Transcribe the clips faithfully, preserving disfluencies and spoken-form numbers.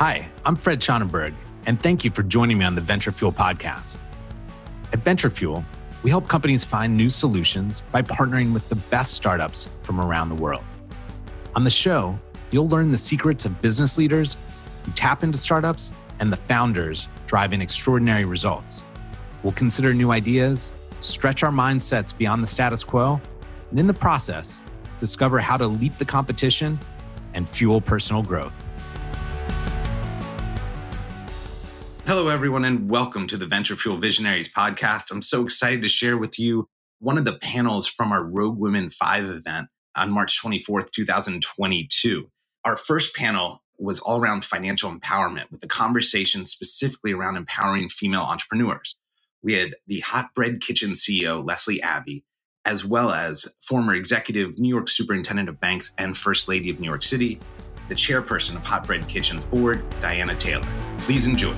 Hi, I'm Fred Schonenberg, and thank you for joining me on the Venture Fuel podcast. At Venture Fuel, we help companies find new solutions by partnering with the best startups from around the world. On the show, you'll learn the secrets of business leaders who tap into startups and the founders driving extraordinary results. We'll consider new ideas, stretch our mindsets beyond the status quo, and in the process, discover how to leap the competition and fuel personal growth. Hello, everyone, and welcome to the Venture Fuel Visionaries podcast. I'm so excited to share with you one of the panels from our Rogue Women five event on March twenty-fourth, twenty twenty-two. Our first panel was all around financial empowerment with a conversation specifically around empowering female entrepreneurs. We had the Hot Bread Kitchen C E O, Leslie Abbey, as well as former executive New York Superintendent of Banks and First Lady of New York City, the chairperson of Hot Bread Kitchen's board, Diana Taylor. Please enjoy.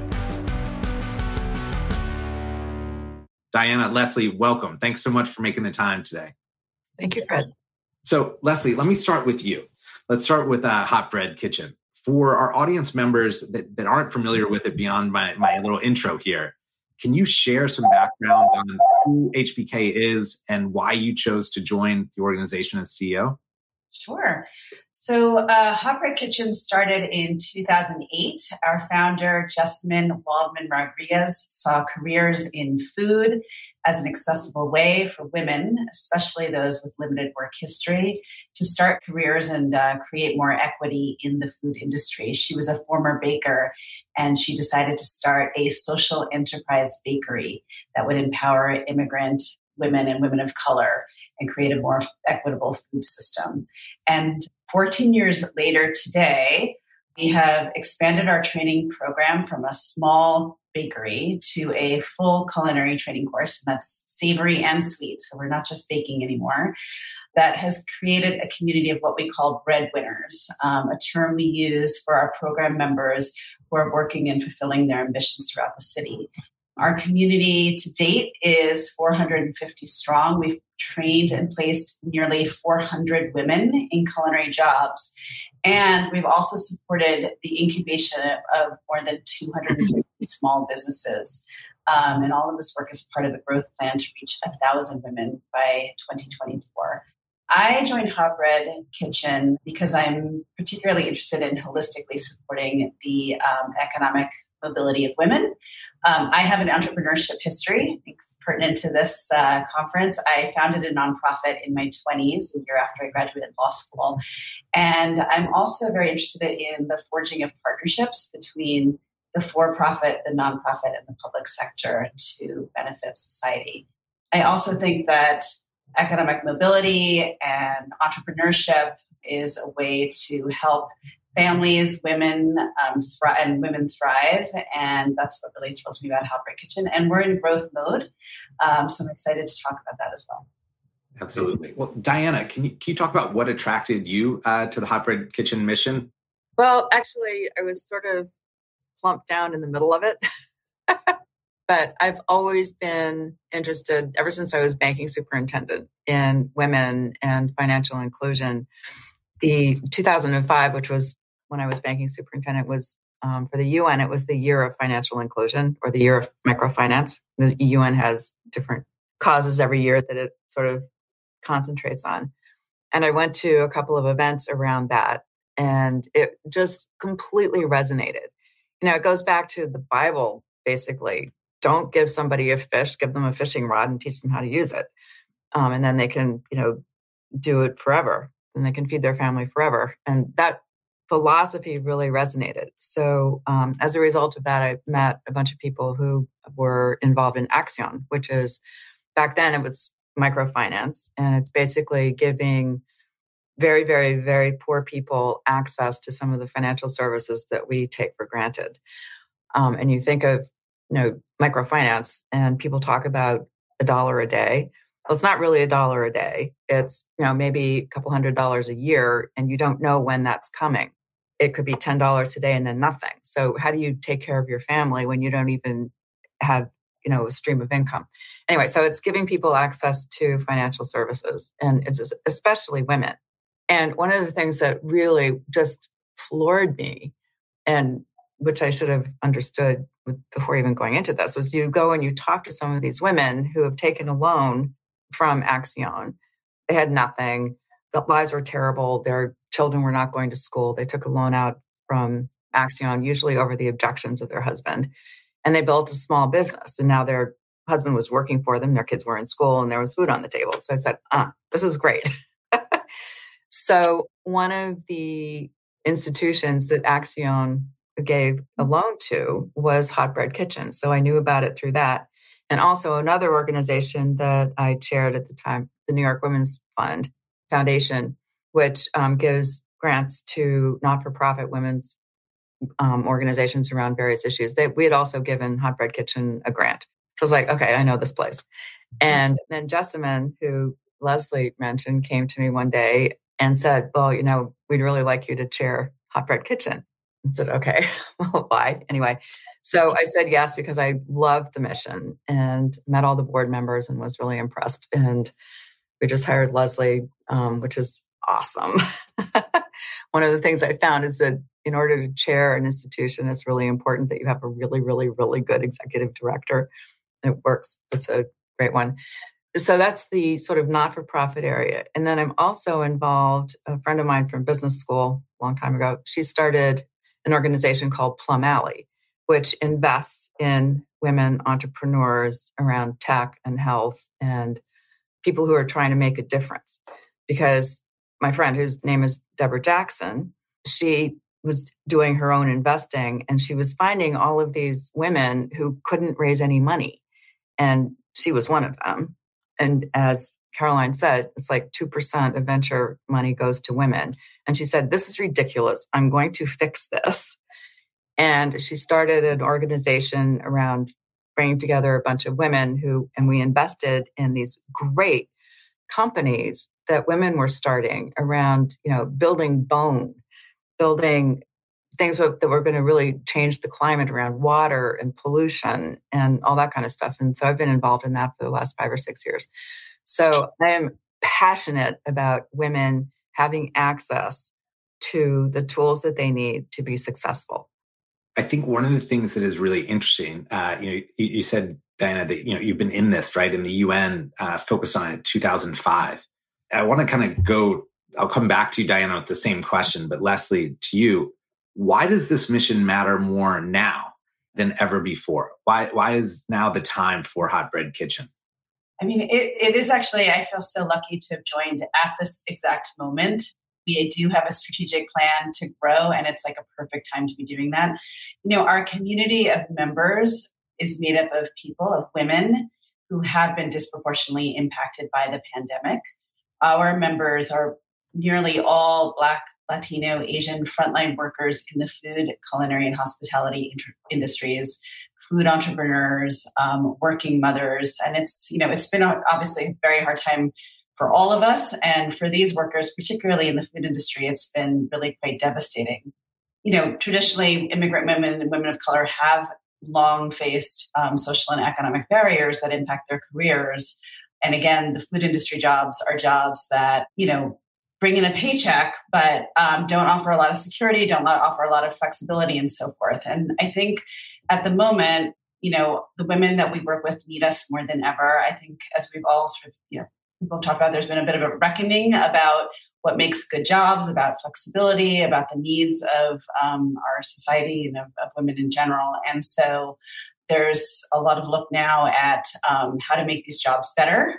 Diana, Leslie, welcome. Thanks so much for making the time today. Thank you, Fred. So, Leslie, let me start with you. Let's start with uh, Hot Bread Kitchen. For our audience members that, that aren't familiar with it beyond my, my little intro here, can you share some background on who H B K is and why you chose to join the organization as C E O? Sure. So uh, Hot Bread Kitchen started in two thousand eight. Our founder, Jessamine Waldman Rodriguez, saw careers in food as an accessible way for women, especially those with limited work history, to start careers and uh, create more equity in the food industry. She was a former baker, and she decided to start a social enterprise bakery that would empower immigrant women and women of color and create a more equitable food system. And fourteen years later today, we have expanded our training program from a small bakery to a full culinary training course, and that's savory and sweet. So we're not just baking anymore. That has created a community of what we call breadwinners, um, a term we use for our program members who are working and fulfilling their ambitions throughout the city. Our community to date is four hundred fifty strong. We've trained and placed nearly four hundred women in culinary jobs. And we've also supported the incubation of more than two hundred fifty small businesses. Um, and all of this work is part of the growth plan to reach one thousand women by twenty twenty-four. I joined Hot Bread Kitchen because I'm particularly interested in holistically supporting the um, economic mobility of women. Um, I have an entrepreneurship history. It's pertinent to this uh, conference. I founded a nonprofit in my twenties, a year after I graduated law school. And I'm also very interested in the forging of partnerships between the for-profit, the nonprofit, and the public sector to benefit society. I also think that economic mobility and entrepreneurship is a way to help families, women, um, thri- and women thrive. And that's what really thrills me about Hot Bread Kitchen. And we're in growth mode. Um, so I'm excited to talk about that as well. Absolutely. Well, Diana, can you, can you talk about what attracted you uh, to the Hot Bread Kitchen mission? Well, actually, I was sort of plumped down in the middle of it. But I've always been interested, ever since I was banking superintendent, in women and financial inclusion. The two thousand five, which was when I was banking superintendent, was um, for the U N, it was the year of financial inclusion or the year of microfinance. The U N has different causes every year that it sort of concentrates on. And I went to a couple of events around that, and it just completely resonated. You know, it goes back to the Bible, basically. Don't give somebody a fish, give them a fishing rod and teach them how to use it. Um, and then they can, you know, do it forever. And they can feed their family forever. And that philosophy really resonated. So um, as a result of that, I met a bunch of people who were involved in Axion, which is, back then it was microfinance. And it's basically giving very, very, very poor people access to some of the financial services that we take for granted. Um, and you think of, you know, microfinance, and people talk about a dollar a day. Well, it's not really a dollar a day. It's, you know, maybe a couple hundred dollars a year, and you don't know when that's coming. It could be ten dollars today and then nothing. So how do you take care of your family when you don't even have, you know, a stream of income? Anyway, so it's giving people access to financial services, and it's especially women. And one of the things that really just floored me, and which I should have understood before even going into this, was you go and you talk to some of these women who have taken a loan from Axion. They had nothing. The lives were terrible. Their children were not going to school. They took a loan out from Axion, usually over the objections of their husband. And they built a small business. And now their husband was working for them. Their kids were in school and there was food on the table. So I said, ah, this is great. So one of the institutions that Axion gave a loan to was Hot Bread Kitchen. So I knew about it through that. And also another organization that I chaired at the time, the New York Women's Fund Foundation, which um, gives grants to not-for-profit women's um, organizations around various issues. They, we had also given Hot Bread Kitchen a grant. So I was like, okay, I know this place. And then Jessamine, who Leslie mentioned, came to me one day and said, well, you know, we'd really like you to chair Hot Bread Kitchen. I said, okay, well, why? Anyway, so I said yes, because I loved the mission and met all the board members and was really impressed. And we just hired Leslie, um, which is awesome. One of the things I found is that in order to chair an institution, it's really important that you have a really, really, really good executive director. It works. It's a great one. So that's the sort of not-for-profit area. And then I'm also involved, a friend of mine from business school a long time ago, she started an organization called Plum Alley, which invests in women entrepreneurs around tech and health and people who are trying to make a difference. Because my friend, whose name is Deborah Jackson, she was doing her own investing and she was finding all of these women who couldn't raise any money. And she was one of them. And as Caroline said, it's like two percent of venture money goes to women. And she said, this is ridiculous. I'm going to fix this. And she started an organization around bringing together a bunch of women who, and we invested in these great companies that women were starting around, you know, building bone, building things that were going to really change the climate around water and pollution and all that kind of stuff. And so I've been involved in that for the last five or six years. So I am passionate about women having access to the tools that they need to be successful. I think one of the things that is really interesting, uh, you know, you, you said, Diana, that, you know, you've been in this, right? And the U N uh, focused on it in two thousand five. I want to kind of go, I'll come back to you, Diana, with the same question, but Leslie, to you, why does this mission matter more now than ever before? Why, why is now the time for Hot Bread Kitchen? I mean, it, it is actually, I feel so lucky to have joined at this exact moment. We do have a strategic plan to grow, and it's like a perfect time to be doing that. You know, our community of members is made up of people, of women who have been disproportionately impacted by the pandemic. Our members are nearly all Black, Latino, Asian frontline workers in the food, culinary, and hospitality inter- industries, food entrepreneurs, um, working mothers. And it's, you know, it's been obviously a very hard time for all of us. And for these workers, particularly in the food industry, it's been really quite devastating. You know, traditionally, immigrant women and women of color have long faced um, social and economic barriers that impact their careers. And again, the food industry jobs are jobs that, you know, bring in a paycheck, but um, don't offer a lot of security, don't offer a lot of flexibility and so forth. And I think at the moment, you know, the women that we work with need us more than ever. I think as we've all sort of, you know, people talk about, there's been a bit of a reckoning about what makes good jobs, about flexibility, about the needs of um, our society and of, of women in general. And so there's a lot of look now at um, how to make these jobs better.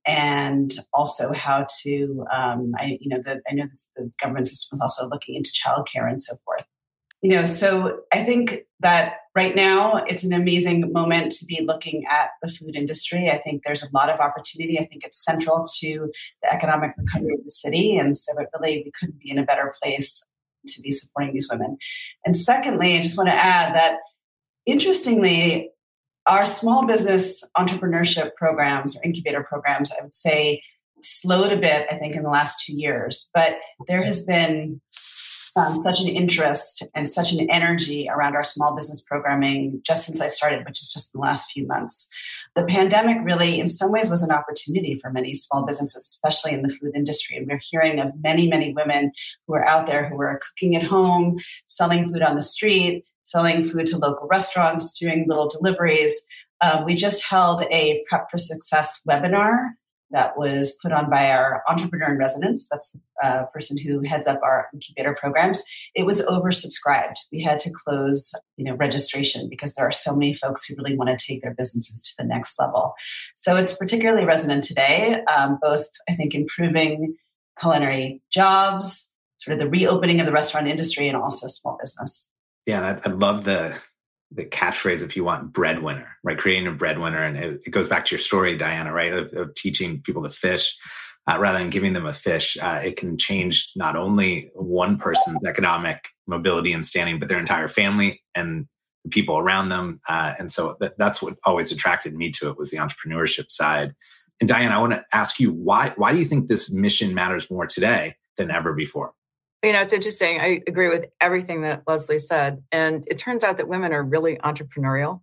And also how to, um, I, you know, the, I know that the government system is also looking into childcare and so forth. You know, so I think that right now it's an amazing moment to be looking at the food industry. I think there's a lot of opportunity. I think it's central to the economic recovery of the city. And so it really, we couldn't be in a better place to be supporting these women. And secondly, I just want to add that, interestingly, our small business entrepreneurship programs or incubator programs, I would say, slowed a bit, I think, in the last two years. But there has been um, such an interest and such an energy around our small business programming just since I've started, which is just in the last few months. The pandemic really, in some ways, was an opportunity for many small businesses, especially in the food industry. And we're hearing of many, many women who are out there who are cooking at home, selling food on the street, selling food to local restaurants, doing little deliveries. Um, we just held a Prep for Success webinar that was put on by our entrepreneur in residence. That's the uh, person who heads up our incubator programs. It was oversubscribed. We had to close, you know, registration because there are so many folks who really want to take their businesses to the next level. So it's particularly resonant today, um, both, I think, improving culinary jobs, sort of the reopening of the restaurant industry, and also small business. Yeah, and I, I love the the catchphrase, if you want, breadwinner, right? Creating a breadwinner. And it, it goes back to your story, Diana, right? Of, of teaching people to fish uh, rather than giving them a fish. Uh, it can change not only one person's economic mobility and standing, but their entire family and the people around them. Uh, and so that, that's what always attracted me to it, was the entrepreneurship side. And Diana, I want to ask you, why, why do you think this mission matters more today than ever before? You know, it's interesting. I agree with everything that Leslie said. And it turns out that women are really entrepreneurial.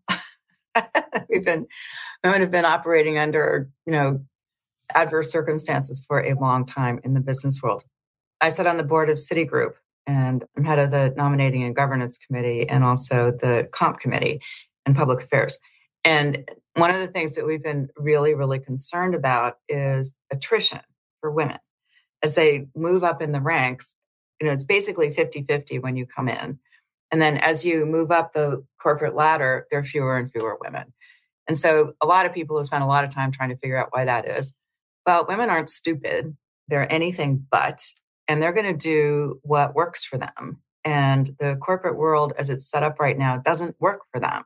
We've been, women have been operating under, you know, adverse circumstances for a long time in the business world. I sit on the board of Citigroup, and I'm head of the nominating and governance committee and also the comp committee and public affairs. And one of the things that we've been really, really concerned about is attrition for women. As they move up in the ranks, you know, it's basically fifty-fifty when you come in. And then as you move up the corporate ladder, there are fewer and fewer women. And so a lot of people have spent a lot of time trying to figure out why that is. Well, women aren't stupid. They're anything but, and they're going to do what works for them. And the corporate world, as it's set up right now, doesn't work for them.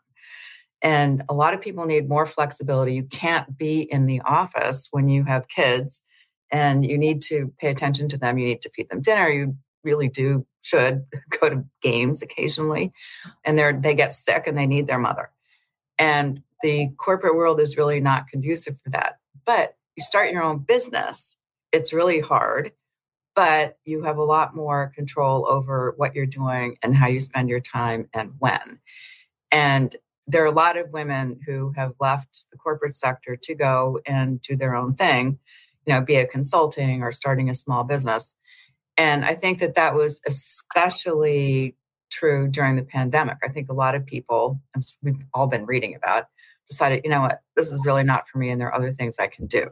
And a lot of people need more flexibility. You can't be in the office when you have kids and you need to pay attention to them. You need to feed them dinner. You really do, should go to games occasionally, and they're, they get sick and they need their mother. And the corporate world is really not conducive for that. But you start your own business, it's really hard, but you have a lot more control over what you're doing and how you spend your time and when. And there are a lot of women who have left the corporate sector to go and do their own thing, you know, be it consulting or starting a small business. And I think that that was especially true during the pandemic. I think a lot of people, we've all been reading about, decided, you know what, this is really not for me, and there are other things I can do.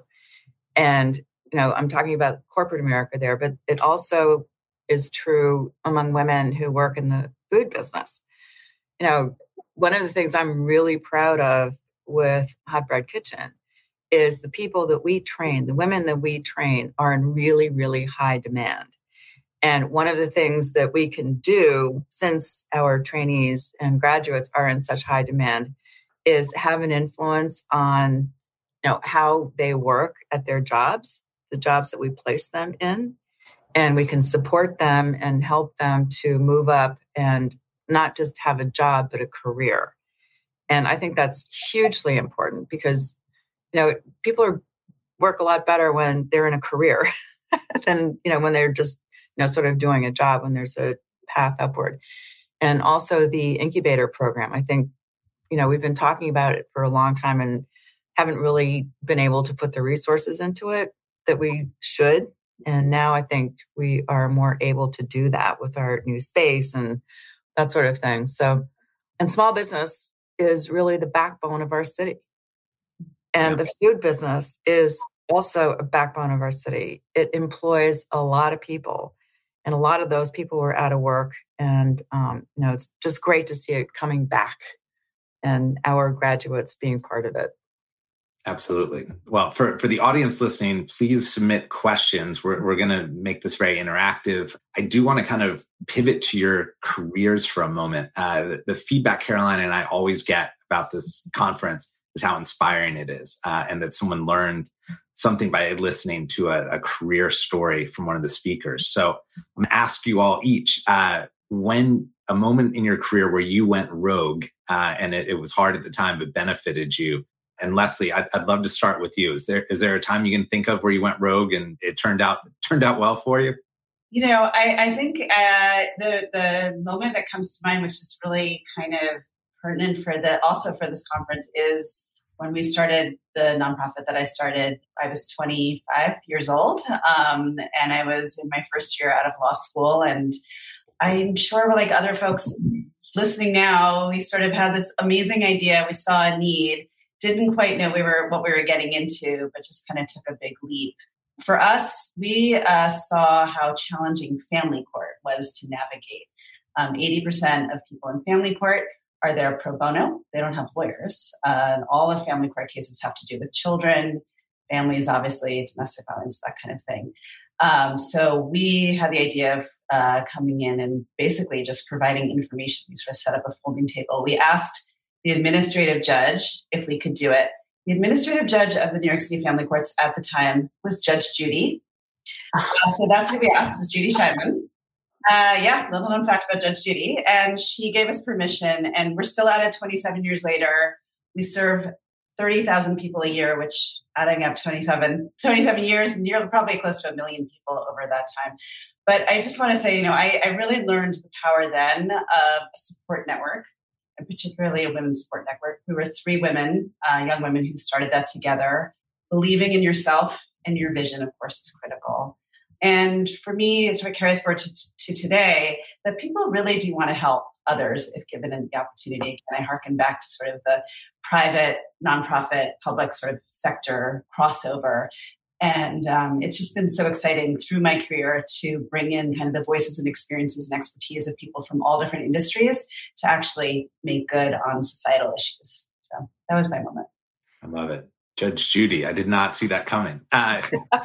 And, you know, I'm talking about corporate America there, but it also is true among women who work in the food business. You know, one of the things I'm really proud of with Hot Bread Kitchen is the people that we train, the women that we train are in really, really high demand. And one of the things that we can do, since our trainees and graduates are in such high demand, is have an influence on, you know, how they work at their jobs, the jobs that we place them in. And we can support them and help them to move up and not just have a job, but a career. And I think that's hugely important because, you know, people are, work a lot better when they're in a career than, you know, when they're just, you know, sort of doing a job, when there's a path upward. And also the incubator program. I think, you know, we've been talking about it for a long time and haven't really been able to put the resources into it that we should. And now I think we are more able to do that with our new space and that sort of thing. So, and small business is really the backbone of our city. And the food business is also a backbone of our city. It employs a lot of people. And a lot of those people were out of work. And, um, you know, it's just great to see it coming back and our graduates being part of it. Absolutely. Well, for, for the audience listening, please submit questions. We're, we're going to make this very interactive. I do want to kind of pivot to your careers for a moment. Uh, the, the feedback Caroline and I always get about this conference is how inspiring it is, uh, and that someone learned something by listening to a, a career story from one of the speakers. So I'm going to ask you all each, uh, when a moment in your career where you went rogue uh, and it, it was hard at the time, but benefited you. And Leslie, I'd, I'd love to start with you. Is there is there a time you can think of where you went rogue and it turned out turned out well for you? You know, I, I think uh, the the moment that comes to mind, which is really kind of pertinent for the also for this conference, is when we started the nonprofit that I started. I was twenty-five years old, um, and I was in my first year out of law school. And I'm sure, like other folks listening now, we sort of had this amazing idea. We saw a need, didn't quite know we were what we were getting into, but just kind of took a big leap. For us, we uh, saw how challenging family court was to navigate. Um, eighty percent of people in family court are there pro bono. They don't have lawyers. Uh, and all of family court cases have to do with children, families, obviously, domestic violence, that kind of thing. Um, so we had the idea of uh, coming in and basically just providing information. We sort of set up a folding table. We asked the administrative judge if we could do it. The administrative judge of the New York City Family Courts at the time was Judge Judy. Uh, so that's who we asked, was Judy Scheidman. Uh, yeah, little known fact about Judge Judy. And she gave us permission, and we're still at it twenty-seven years later. We serve thirty thousand people a year, which adding up twenty-seven, twenty-seven years, and you're probably close to a million people over that time. But I just want to say, you know, I, I really learned the power then of a support network, and particularly a women's support network. We were three women, uh, young women who started that together. Believing in yourself and your vision, of course, is critical. And for me, it's what carries forward to, to today, that people really do want to help others if given the opportunity. And I harken back to sort of the private, nonprofit, public sort of sector crossover. And um, it's just been so exciting through my career to bring in kind of the voices and experiences and expertise of people from all different industries to actually make good on societal issues. So that was my moment. I love it. Judge Judy, I did not see that coming. Uh,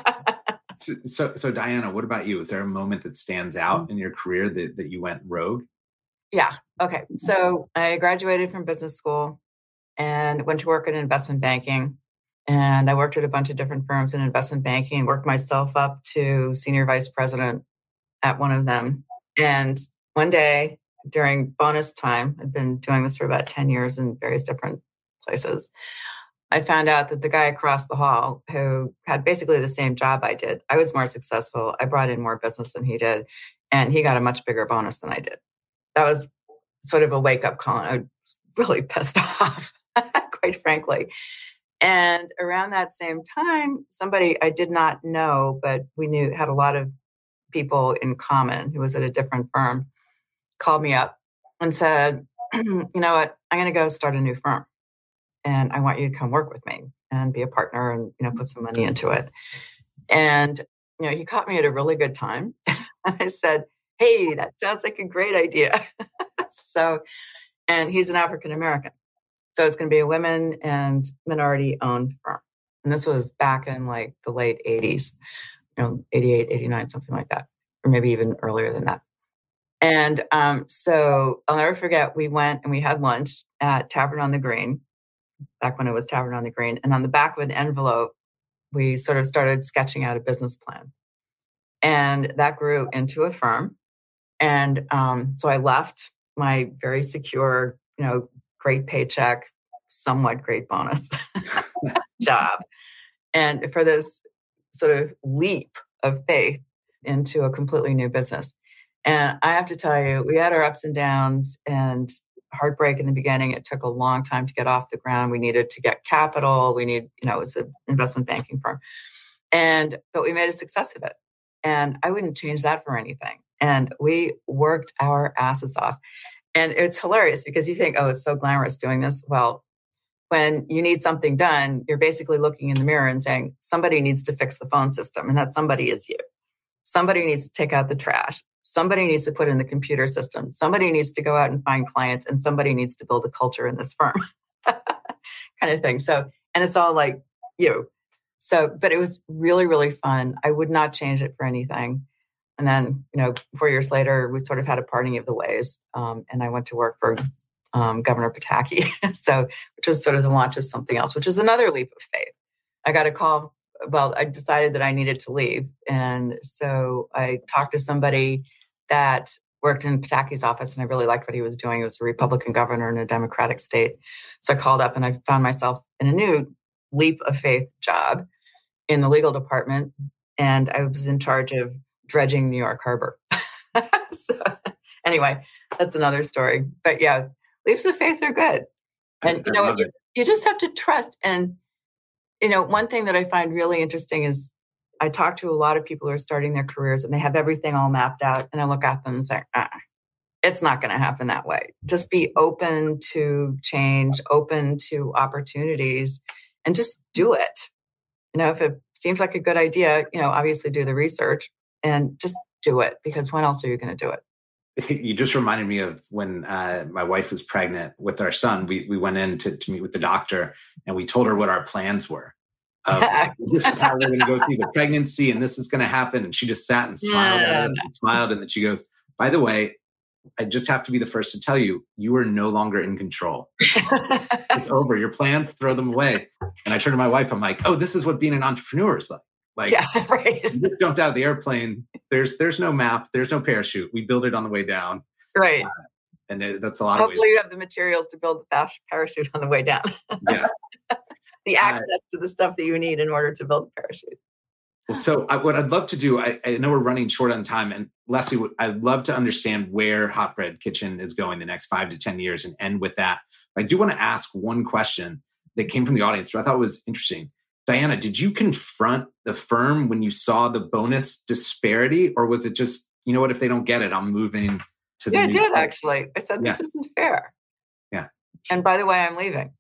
so, so, so Diana, what about you? Is there a moment that stands out in your career that, that you went rogue? Yeah. Okay. So I graduated from business school and went to work in investment banking. And I worked at a bunch of different firms in investment banking, worked myself up to senior vice president at one of them. And one day during bonus time, I'd been doing this for about ten years in various different places. I found out that the guy across the hall who had basically the same job I did, I was more successful. I brought in more business than he did, and he got a much bigger bonus than I did. That was sort of a wake-up call. I was really pissed off, quite frankly. And around that same time, somebody I did not know, but we knew had a lot of people in common who was at a different firm, called me up and said, you know what, I'm going to go start a new firm. And I want you to come work with me and be a partner and, you know, put some money into it. And, you know, he caught me at a really good time. And I said, hey, that sounds like a great idea. So, and he's an African-American. So it's going to be a women and minority owned firm. And this was back in like the late eighties, you know, eighty-eight, eighty-nine, something like that, or maybe even earlier than that. And um, so I'll never forget, we went and we had lunch at Tavern on the Green, back when it was Tavern on the Green. And on the back of an envelope, we sort of started sketching out a business plan. And that grew into a firm. And um, so I left my very secure, you know, great paycheck, somewhat great bonus job. And for this sort of leap of faith into a completely new business. And I have to tell you, we had our ups and downs and heartbreak in the beginning. It took a long time to get off the ground. We needed to get capital. We need, you know, it was an investment banking firm. And, but we made a success of it. And I wouldn't change that for anything. And we worked our asses off. And it's hilarious because you think, oh, it's so glamorous doing this. Well, when you need something done, you're basically looking in the mirror and saying, somebody needs to fix the phone system. And that somebody is you. Somebody needs to take out the trash. Somebody needs to put in the computer system. Somebody needs to go out and find clients, and somebody needs to build a culture in this firm kind of thing. So, and it's all like you. So, but it was really, really fun. I would not change it for anything. And then, you know, four years later, we sort of had a parting of the ways. Um, and I went to work for um, Governor Pataki. So, which was sort of the launch of something else, which was another leap of faith. I got a call. Well, I decided that I needed to leave. And so I talked to somebody that worked in Pataki's office, and I really liked what he was doing. He was a Republican governor in a Democratic state. So I called up and I found myself in a new leap of faith job in the legal department. And I was in charge of dredging New York Harbor. So anyway, that's another story. But yeah, leaps of faith are good. And you know what? You, you just have to trust. And you know, one thing that I find really interesting is I talk to a lot of people who are starting their careers and they have everything all mapped out. And I look at them and say, ah, it's not going to happen that way. Just be open to change, open to opportunities, and just do it. You know, if it seems like a good idea, you know, obviously do the research and just do it, because when else are you going to do it? You just reminded me of when uh, my wife was pregnant with our son. We we went in to, to meet with the doctor, and we told her what our plans were. Of, like, this is how we're going to go through the pregnancy, and this is going to happen. And she just sat and smiled yeah. at us and smiled. And then she goes, by the way, I just have to be the first to tell you, you are no longer in control. It's over. Your plans, throw them away. And I turned to my wife. I'm like, oh, this is what being an entrepreneur is like. Like, yeah, right. You just jumped out of the airplane. There's there's no map. There's no parachute. We build it on the way down. Right. Uh, and it, that's a lot Hopefully of ways. you have the materials to build the parachute on the way down. Yes. The access uh, to the stuff that you need in order to build the parachute. Well, so I, what I'd love to do, I, I know we're running short on time, and Leslie, I'd love to understand where Hot Bread Kitchen is going the next five to ten years and end with that. But I do want to ask one question that came from the audience, which I thought was interesting. Diana, did you confront the firm when you saw the bonus disparity, or was it just, you know what, if they don't get it, I'm moving to the Yeah, I new did place? actually. I said, this Yeah. isn't fair. Yeah. And by the way, I'm leaving.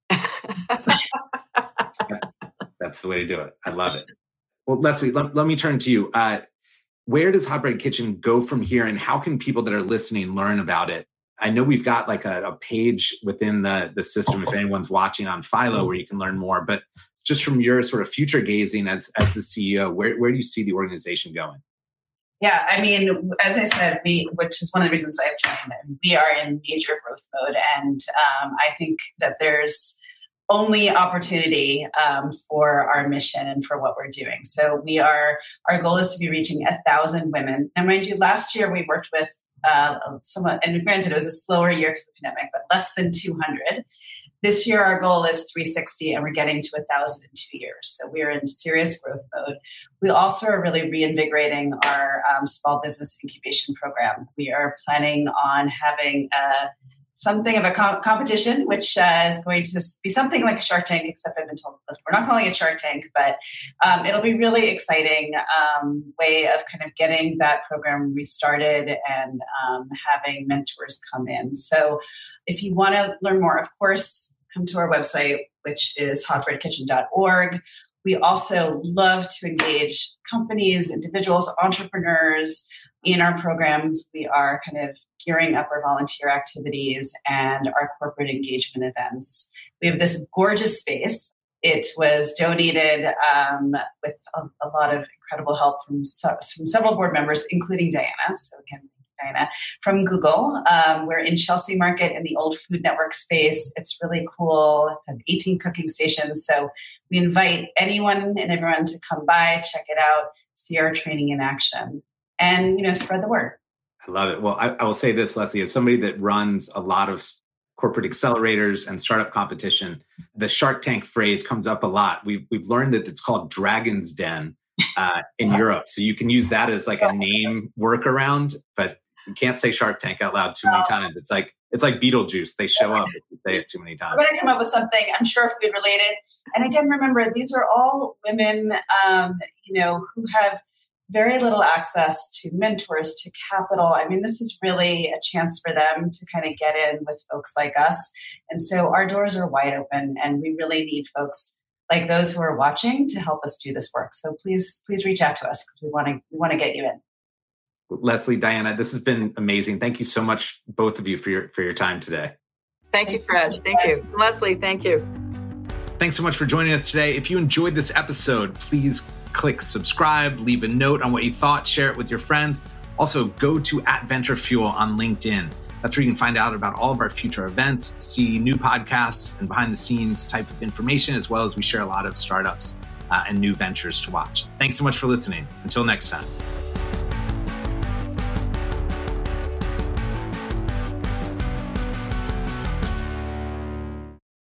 That's the way to do it. I love it. Well, Leslie, let, let me turn to you. Uh, where does Hot Bread Kitchen go from here, and how can people that are listening learn about it? I know we've got like a, a page within the, the system, if anyone's watching on Philo, where you can learn more. But just from your sort of future gazing as, as the C E O, where, where do you see the organization going? Yeah, I mean, as I said, we, which is one of the reasons I've joined, we are in major growth mode. And um, I think that there's only opportunity um, for our mission and for what we're doing. So we are, our goal is to be reaching a thousand women. And mind you, last year we worked with uh, somewhat, and granted it was a slower year because of the pandemic, but less than two hundred. This year our goal is three sixty, and we're getting to a thousand in two years. So we're in serious growth mode. We also are really reinvigorating our um, small business incubation program. We are planning on having a something of a com- competition, which uh, is going to be something like a Shark Tank, except I've been told we're not calling it Shark Tank, but um, it'll be really exciting um, way of kind of getting that program restarted and um, having mentors come in. So if you want to learn more, of course, come to our website, which is hot bread kitchen dot org. We also love to engage companies, individuals, entrepreneurs in our programs. We are kind of gearing up our volunteer activities and our corporate engagement events. We have this gorgeous space. It was donated um, with a, a lot of incredible help from, from several board members, including Diana. So again, Diana from Google. Um, we're in Chelsea Market in the old Food Network space. It's really cool. It has eighteen cooking stations. So we invite anyone and everyone to come by, check it out, see our training in action, and, you know, spread the word. I love it. Well, I, I will say this, Leslie, as somebody that runs a lot of corporate accelerators and startup competition, the Shark Tank phrase comes up a lot. We've, we've learned that it's called Dragon's Den uh, in Europe. So you can use that as like a name workaround, but you can't say Shark Tank out loud too many times. It's like it's like Beetlejuice. They show up if you say it too many times. We're going to come up with something, I'm sure, food related. And again, remember, these are all women, um, you know, who have very little access to mentors, to capital. I mean, this is really a chance for them to kind of get in with folks like us. And so our doors are wide open, and we really need folks like those who are watching to help us do this work. So please, please reach out to us because we want to we want to get you in. Leslie, Diana, this has been amazing. Thank you so much, both of you, for your for your time today. Thank you, Fred. Thank you. Leslie, thank you. Thanks so much for joining us today. If you enjoyed this episode, please click subscribe, leave a note on what you thought, share it with your friends. Also, go to at Venture Fuel on LinkedIn. That's where you can find out about all of our future events, see new podcasts and behind the scenes type of information, as well as we share a lot of startups uh, and new ventures to watch. Thanks so much for listening. Until next time.